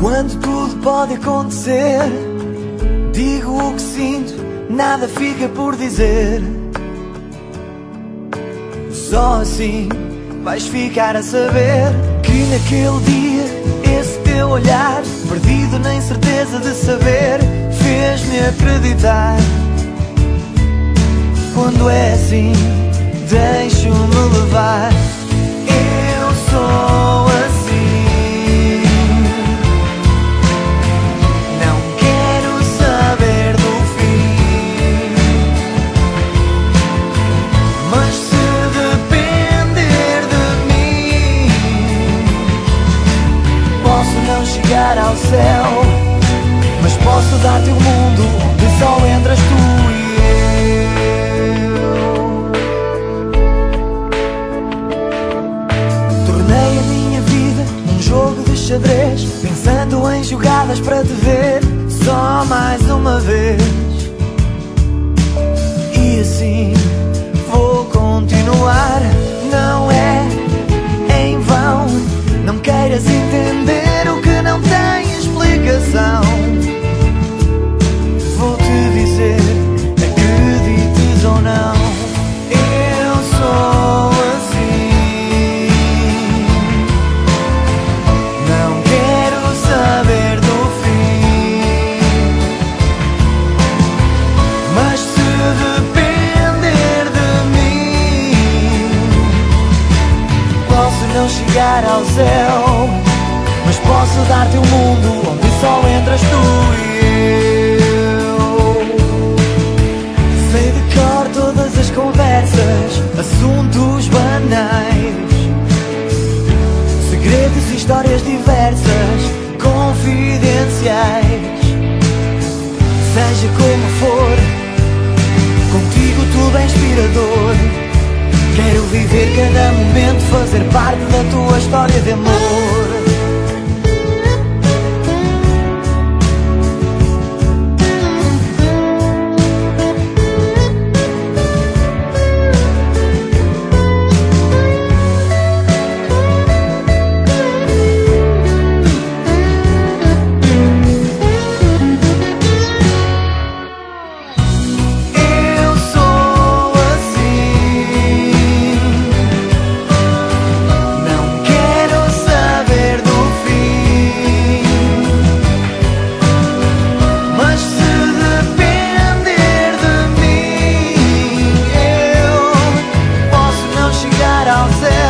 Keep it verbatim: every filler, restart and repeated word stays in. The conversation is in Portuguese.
Quando tudo pode acontecer, digo o que sinto, nada fica por dizer. Só assim vais ficar a saber que naquele dia esse teu olhar, perdido na incerteza de saber, fez-me acreditar. Quando é assim, deixo-me levar. Eu sou assim, não quero saber do fim, mas se depender de mim, posso não chegar ao céu, mas posso dar-te um mundo onde só entras tu e xadrez, pensando em jogadas para te ver só mais uma vez. E assim vou continuar. Não é em vão, não queiras entender o que não tem explicação. Vou-te dizer, acredites ou não, eu sou chegar ao céu, mas posso dar-te um mundo onde só entras tu e eu. Sei de cor todas as conversas, assuntos banais, segredos e histórias diversas, confidenciais. Seja como for, contigo tudo é inspirador. Quero viver cada momento, fazer parte da tua história de amor. Ao céu,